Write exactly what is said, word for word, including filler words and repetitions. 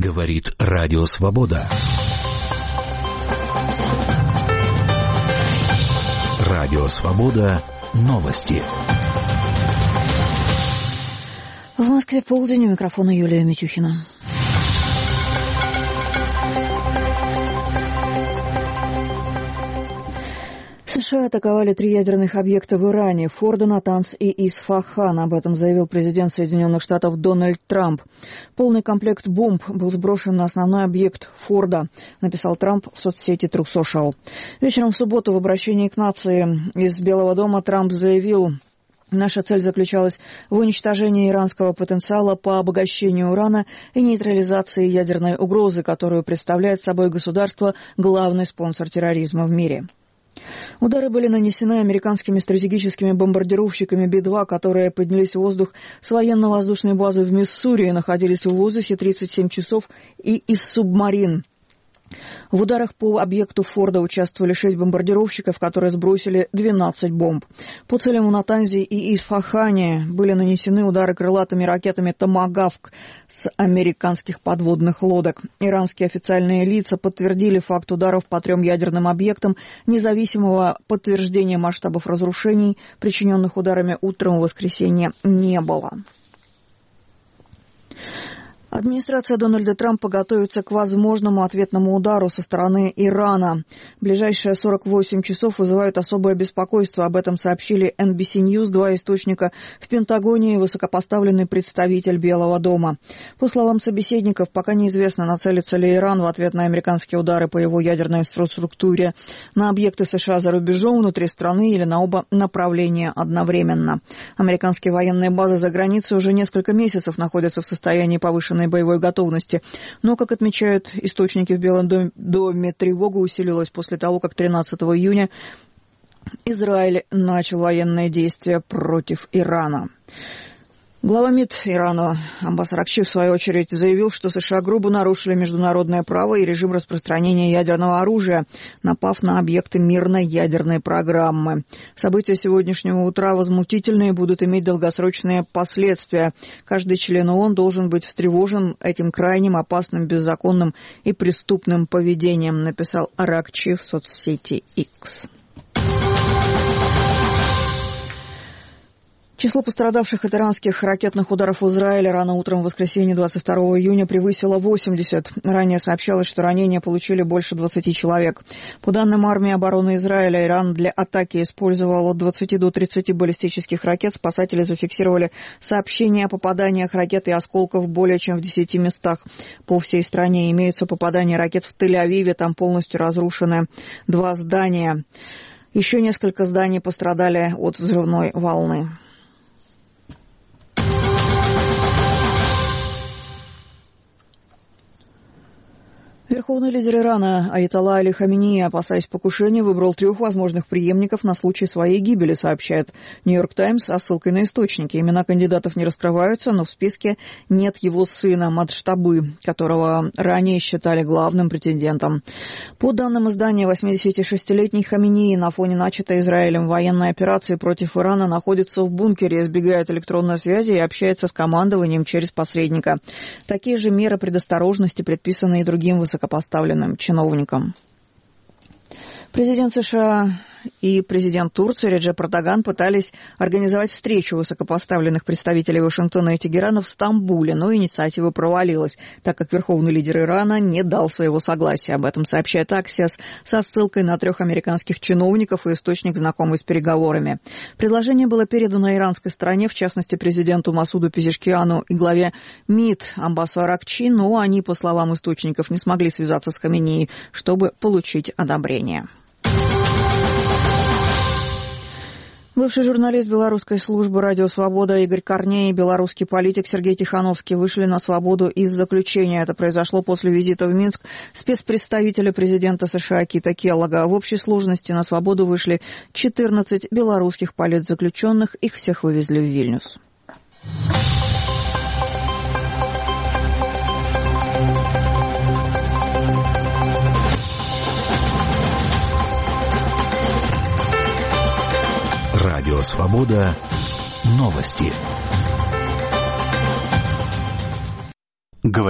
Говорит Радио Свобода. Радио Свобода. Новости. В Москве полдень, у микрофона Юлия Митюхина. США атаковали три ядерных объекта в Иране – Фордо, Натанс и Исфахан. Об этом заявил президент Соединенных Штатов Дональд Трамп. Полный комплект бомб был сброшен на основной объект Фордо, написал Трамп в соцсети True Social. Вечером в субботу в обращении к нации из Белого дома Трамп заявил: наша цель заключалась в уничтожении иранского потенциала по обогащению урана и нейтрализации ядерной угрозы, которую представляет собой государство, главный спонсор терроризма в мире. Удары были нанесены американскими стратегическими бомбардировщиками Би два, которые поднялись в воздух с военно-воздушной базы в Миссури и находились в воздухе тридцать семь часов, и из субмарин. В ударах по объекту Фордо участвовали шесть бомбардировщиков, которые сбросили двенадцать бомб. По целям в Натанзе и Исфахане были нанесены удары крылатыми ракетами «Томагавк» с американских подводных лодок. Иранские официальные лица подтвердили факт ударов по трем ядерным объектам. Независимого подтверждения масштабов разрушений, причиненных ударами утром в воскресенье, не было. Администрация Дональда Трампа готовится к возможному ответному удару со стороны Ирана. Ближайшие сорок восемь часов вызывают особое беспокойство. Об этом сообщили эн би си News, два источника в Пентагоне и высокопоставленный представитель Белого дома. По словам собеседников, пока неизвестно, нацелится ли Иран в ответ на американские удары по его ядерной инфраструктуре на объекты США за рубежом, внутри страны или на оба направления одновременно. Американские военные базы за границей уже несколько месяцев находятся в состоянии повышенной боевой готовности. Но, как отмечают источники в Белом доме, тревога усилилась после того, как тринадцатого июня Израиль начал военные действия против Ирана. Глава МИД Ирана Аббас Аракчи, в свою очередь, заявил, что США грубо нарушили международное право и режим распространения ядерного оружия, напав на объекты мирной ядерной программы. События сегодняшнего утра возмутительные и будут иметь долгосрочные последствия. Каждый член ООН должен быть встревожен этим крайним опасным, беззаконным и преступным поведением, написал Аракчи в соцсети X. Число пострадавших от иранских ракетных ударов в Израиле рано утром в воскресенье двадцать второго июня превысило восемьдесят. Ранее сообщалось, что ранения получили больше двадцати человек. По данным армии обороны Израиля, Иран для атаки использовал от двадцати до тридцати баллистических ракет. Спасатели зафиксировали сообщения о попаданиях ракет и осколков более чем в десяти местах по всей стране. Имеются попадания ракет в Тель-Авиве, там полностью разрушены два здания. Еще несколько зданий пострадали от взрывной волны. Верховный лидер Ирана Аятолла Али Хаминеи, опасаясь покушения, выбрал трех возможных преемников на случай своей гибели, сообщает Нью-Йорк Таймс со ссылкой на источники. Имена кандидатов не раскрываются, но в списке нет его сына Маджтабы, которого ранее считали главным претендентом. По данным издания, восьмидесятишестилетний Хаминеи на фоне начатой Израилем военной операции против Ирана находится в бункере, избегает электронной связи и общается с командованием через посредника. Такие же меры предосторожности предписаны и другим высокопоставленным поставленным чиновникам. Президент США и президент Турции Реджеп Эрдоган пытались организовать встречу высокопоставленных представителей Вашингтона и Тегерана в Стамбуле, но инициатива провалилась, так как верховный лидер Ирана не дал своего согласия. Об этом сообщает Axios со ссылкой на трех американских чиновников и источник, знакомый с переговорами. Предложение было передано иранской стороне, в частности президенту Масуду Пезешкиану и главе МИД Аббасу Аракчи, но они, по словам источников, не смогли связаться с Хаминеи, чтобы получить одобрение. Бывший журналист белорусской службы «Радио Свобода» Игорь Корней и белорусский политик Сергей Тихановский вышли на свободу из заключения. Это произошло после визита в Минск спецпредставителя президента США Кита Келлога. В общей сложности на свободу вышли четырнадцать белорусских политзаключенных. Их всех вывезли в Вильнюс. Радио Свобода. Новости.